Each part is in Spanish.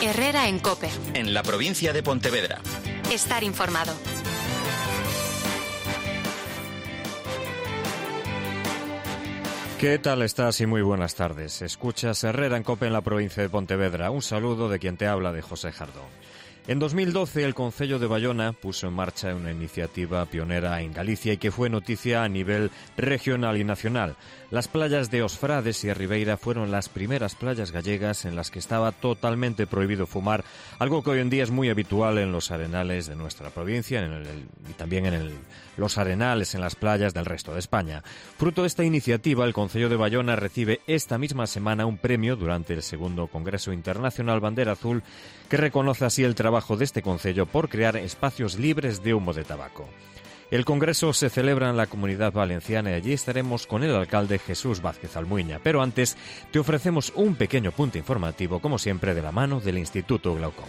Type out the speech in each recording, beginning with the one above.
Herrera en COPE. En la provincia de Pontevedra. Estar informado. ¿Qué tal estás y muy buenas tardes? Escuchas Herrera en COPE en la provincia de Pontevedra. Un saludo de quien te habla, de José Jardón. En 2012 el Concello de Bayona puso en marcha una iniciativa pionera en Galicia y que fue noticia a nivel regional y nacional. Las playas de Os Frades y a Ribeira fueron las primeras playas gallegas en las que estaba totalmente prohibido fumar, algo que hoy en día es muy habitual en los arenales de nuestra provincia y también en los arenales en las playas del resto de España. Fruto de esta iniciativa, el Concello de Bayona recibe esta misma semana un premio durante el segundo Congreso Internacional Bandera Azul, que reconoce así el trabajo de este concello por crear espacios libres de humo de tabaco. El congreso se celebra en la Comunidad Valenciana y allí estaremos con el alcalde Jesús Vázquez Almuiña. Pero antes te ofrecemos un pequeño punto informativo, como siempre de la mano del Instituto Glaucom.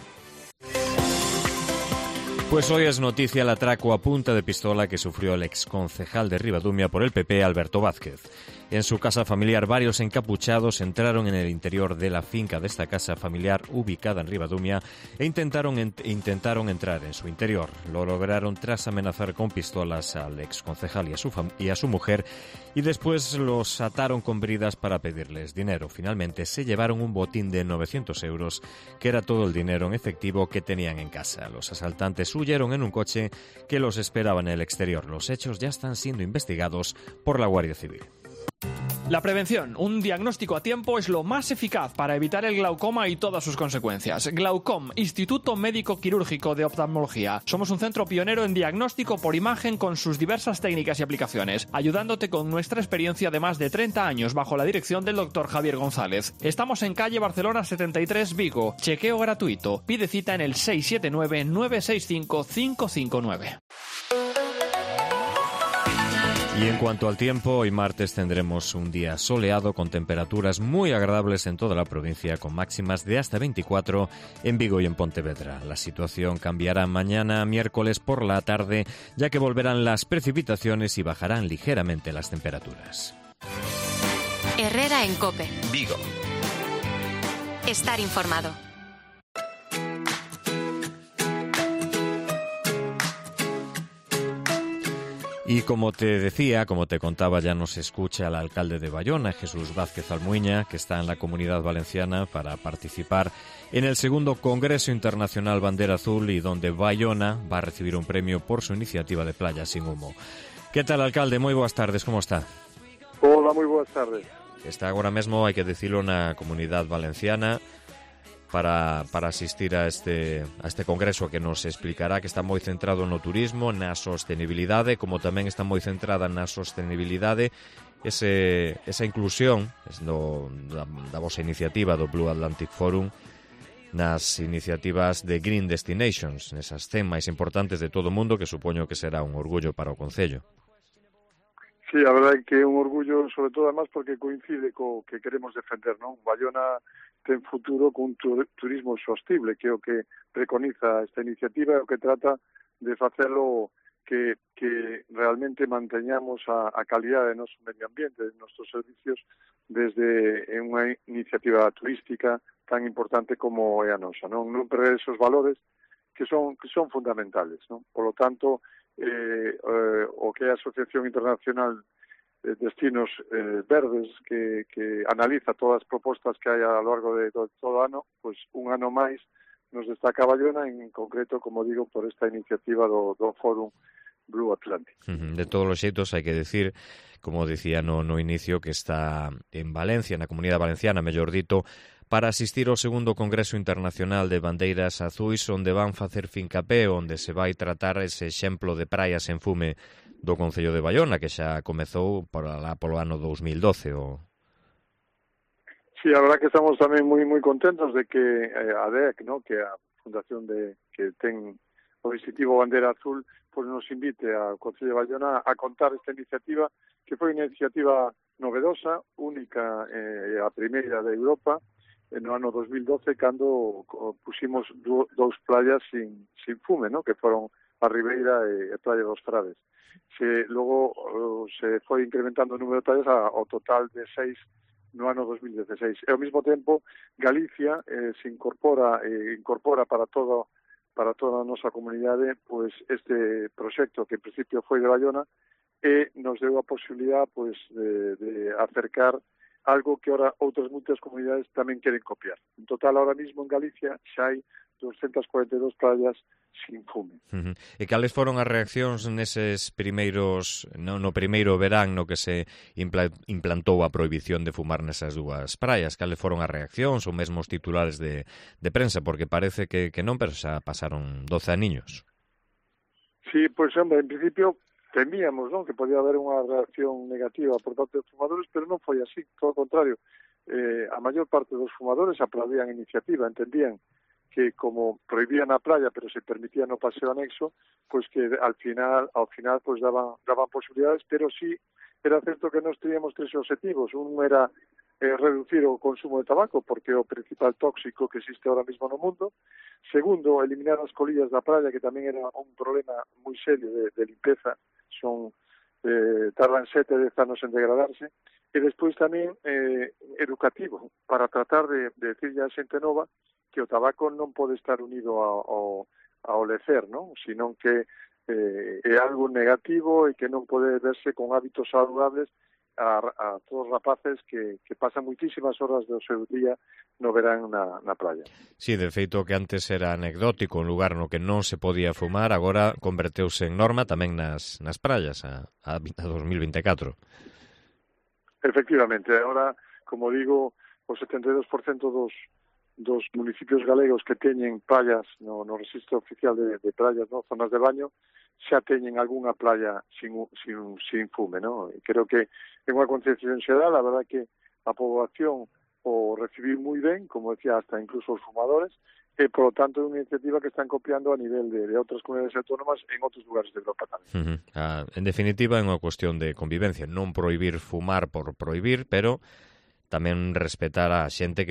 Pues hoy es noticia el atraco a punta de pistola que sufrió el exconcejal de Ribadumia por el PP, Alberto Vázquez. En su casa familiar, varios encapuchados entraron en el interior de la finca de esta casa familiar ubicada en Ribadumia e intentaron entrar en su interior. Lo lograron tras amenazar con pistolas al exconcejal y a su mujer, y después los ataron con bridas para pedirles dinero. Finalmente se llevaron un botín de 900 euros, que era todo el dinero en efectivo que tenían en casa. Los asaltantes huyeron en un coche que los esperaba en el exterior. Los hechos ya están siendo investigados por la Guardia Civil. La prevención, un diagnóstico a tiempo, es lo más eficaz para evitar el glaucoma y todas sus consecuencias. Glaucom, Instituto Médico Quirúrgico de Oftalmología. Somos un centro pionero en diagnóstico por imagen con sus diversas técnicas y aplicaciones, ayudándote con nuestra experiencia de más de 30 años bajo la dirección del Dr. Javier González. Estamos en calle Barcelona 73, Vigo. Chequeo gratuito. Pide cita en el 679-965-559. Y en cuanto al tiempo, hoy martes tendremos un día soleado con temperaturas muy agradables en toda la provincia, con máximas de hasta 24 en Vigo y en Pontevedra. La situación cambiará mañana miércoles por la tarde, ya que volverán las precipitaciones y bajarán ligeramente las temperaturas. Herrera en COPE. Vigo. Estar informado. Y como te decía, como te contaba, ya nos escucha el alcalde de Bayona, Jesús Vázquez Almuiña, que está en la Comunidad Valenciana para participar en el segundo Congreso Internacional Bandera Azul, y donde Bayona va a recibir un premio por su iniciativa de Playas sin Humo. ¿Qué tal, alcalde? Moi boas tardes, como está? Hola, moi boas tardes. Está agora mesmo, hai que dicilo, na Comunidade Valenciana para asistir a este congreso, que nos explicará, que está moi centrado no turismo, na sostenibilidade, como tamén está moi centrada na sostenibilidade esa inclusión da vosa iniciativa do Blue Atlantic Forum nas iniciativas de Green Destinations, nesas 100 máis importantes de todo o mundo, que supoño que será un orgullo para o Concello. Sí, a verdade é que é un orgullo, sobre todo, además, porque coincide co que queremos defender, non? Bayona ten futuro con turismo sostible, que é o que preconiza esta iniciativa, e o que trata de facelo que realmente manteñamos a calidade do noso medio ambiente, de nosos servicios, desde unha iniciativa turística tan importante como é a nosa, non perder esos valores que son fundamentales, non? Por lo tanto, o que é a Asociación Internacional de Destinos Verdes, que analiza todas as propostas que hai a lo largo de todo o ano, pois un ano máis nos destaca Bayona, en concreto, como digo, por esta iniciativa do Fórum Blue Atlantic. De todos os xeitos, hai que decir, como dicía no inicio, que está en Valencia, na Comunidade Valenciana, mellor dito, para asistir ao segundo Congreso Internacional de Bandeiras Azuis, onde van facer fincapé, onde se vai tratar ese exemplo de praias en fume do Concello de Bayona, que xa comezou polo ano 2012. Sí, a verdad que estamos tamén moi contentos de que a DEC, ¿no?, que a fundación que ten o distintivo Bandera Azul, pues nos invite ao Concello de Bayona a contar esta iniciativa, que foi unha iniciativa novedosa, única, a primeira de Europa, no ano 2012, cando pusimos dous playas sin fume, ¿no?, que foron a Ribeira e a Playa dos Frades. Logo se foi incrementando o número de playas ao total de 6 no ano 2016. E ao mesmo tempo Galicia se incorpora para toda a nosa comunidade pois este proxecto que en principio foi de Baiona e nos deu a posibilidad pois de acercar algo que ahora outras moitas comunidades tamén queren copiar. En total, ahora mismo en Galicia xa hai 242 playas sin fume. E cales foron as reaccións neses primeiros, no primeiro verán no que se implantou a prohibición de fumar nesas dúas praias? Cales foron as reaccións ou mesmo os titulares de prensa? Porque parece que non, pero xa pasaron 12 aniños. Sí, pois, hombre, en principio temíamos, non, que podía haber unha reacción negativa por parte dos fumadores, pero non foi así, todo o contrario. A maior parte dos fumadores aplaudían a iniciativa, entendían que como prohibían a playa, pero se permitía no paseo anexo, pois que ao final pois daban posibilidades, pero sí era certo que nós teníamos tres objetivos. Un era reducir o consumo de tabaco, porque é o principal tóxico que existe ahora mismo no mundo. Segundo, eliminar as colillas da playa, que tamén era un problema moi serio de limpeza, tardan 7-10 anos en degradarse. E despois tamén educativo, para tratar de decirle a xente nova que o tabaco non pode estar unido ao lecer, non? Senón que é algo negativo e que non pode verse con hábitos saludables a todos os rapaces que pasan moitísimas horas do seu día no verán na playa. Sí, de feito que antes era anecdótico, un lugar no que non se podía fumar, agora converteuse en norma tamén nas praias a 2024. Efectivamente, agora, como digo, o 72% dos municipios galegos que teñen playas no rexistro oficial de playas, no, zonas de baño, xa teñen algunha playa sin fume, no? E creo que é unha concienciación xeral, a verdade que a poboación o recibiu moi ben, como decía, hasta incluso os fumadores, e, por lo tanto, é unha iniciativa que están copiando a nivel de outras comunidades autónomas en outros lugares de Europa tamén. En definitiva, é unha cuestión de convivencia, non prohibir fumar por prohibir, pero tamén respetar a xente que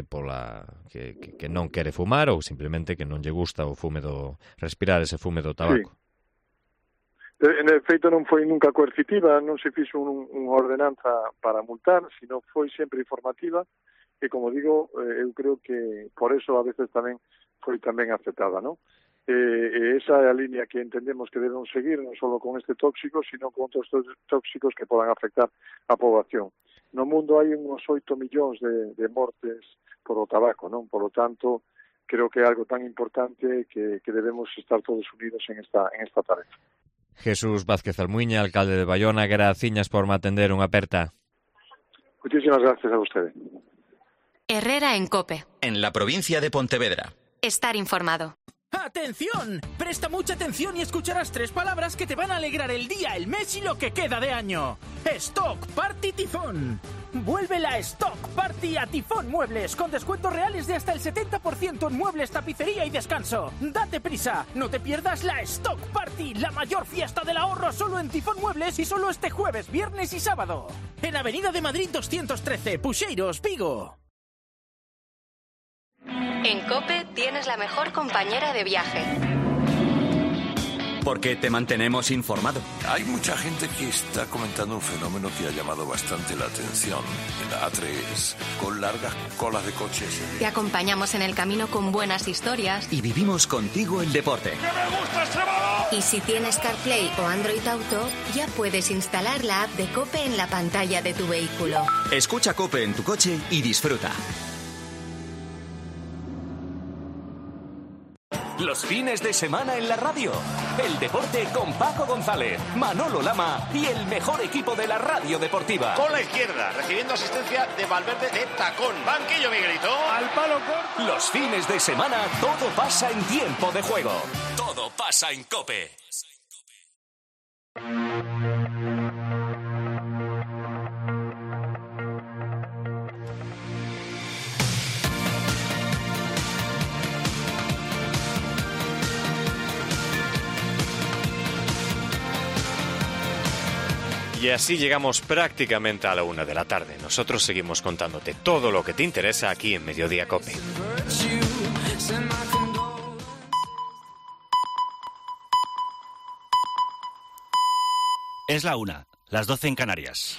non quere fumar ou simplemente que non lle gusta o fume respirar ese fume do tabaco. Sí. En efeito non foi nunca coercitiva, non se fixo unha ordenanza para multar, sino foi sempre informativa e, como digo, eu creo que por eso a veces tamén foi tamén aceptada, non? E esa é a línea que entendemos que debemos seguir, non só con este tóxico, sino con outros tóxicos que podan afectar a poboación. No mundo hai uns 8 millóns de mortes por o tabaco, non? Por lo tanto, creo que é algo tan importante que debemos estar todos unidos en esta tarefa. Jesús Vázquez Almuiña, alcalde de Baiona, graciñas por me atender unha aperta. Muchísimas gracias a usted. Herrera en COPE. En la provincia de Pontevedra. Estar informado. ¡Atención! Presta mucha atención y escucharás 3 palabras que te van a alegrar el día, el mes y lo que queda de año. Stock Party Tifón. Vuelve la Stock Party a Tifón Muebles, con descuentos reales de hasta el 70% en muebles, tapicería y descanso. ¡Date prisa! No te pierdas la Stock Party, la mayor fiesta del ahorro solo en Tifón Muebles y solo este jueves, viernes y sábado. En Avenida de Madrid 213, Puxeiros, Vigo. En COPE tienes la mejor compañera de viaje. Porque te mantenemos informado. Hay mucha gente que está comentando un fenómeno que ha llamado bastante la atención. En la A3, con largas colas de coches. Te acompañamos en el camino con buenas historias. Y vivimos contigo el deporte. ¡Que me gusta Extremadura! Y si tienes CarPlay o Android Auto, ya puedes instalar la app de COPE en la pantalla de tu vehículo. Escucha COPE en tu coche y disfruta. Los fines de semana en la radio. El deporte con Paco González, Manolo Lama y el mejor equipo de la radio deportiva. Con la izquierda, recibiendo asistencia de Valverde de tacón. Banquillo, Miguelito. Al palo corto. Los fines de semana todo pasa en tiempo de juego. Todo pasa en COPE. Y así llegamos prácticamente a la 1 de la tarde. Nosotros seguimos contándote todo lo que te interesa aquí en Mediodía COPE. Es la 1, las 12 en Canarias.